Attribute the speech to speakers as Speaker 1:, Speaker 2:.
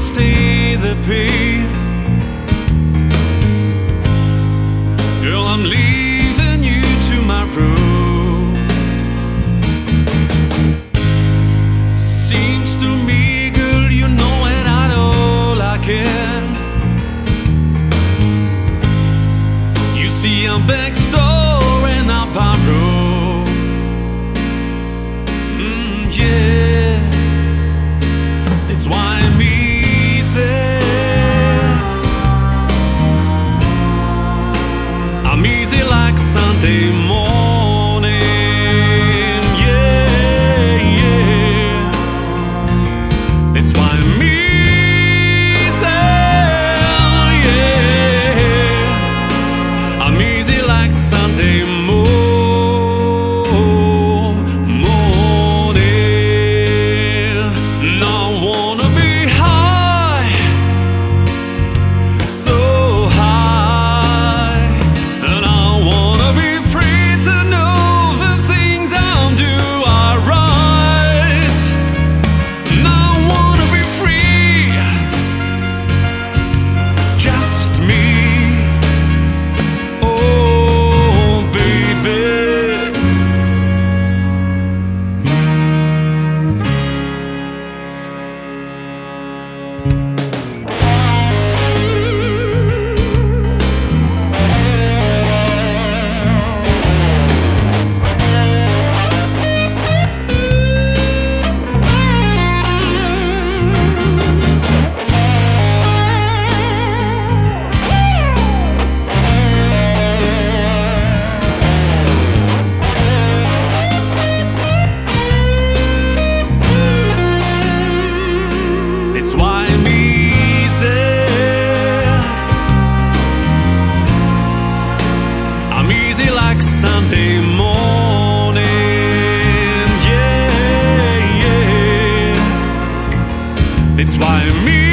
Speaker 1: stay the pain. Girl, I'm leaving you tomorrow. Seems to me, girl, you know it at all I can. You see, I'm back store and I borrow. Yeah, that's why I'm easy. I'm easy like Sunday morning. Yeah, yeah, that's why I'm easy. Yeah, I'm easy like Sunday morning. Now I wanna be high, so high, and I wanna be free to know the things I'm do are right. Now I wanna be free, just me. Oh, baby. It's why I'm easy. I'm easy like Sunday morning. Yeah, yeah. That's why I'm easy.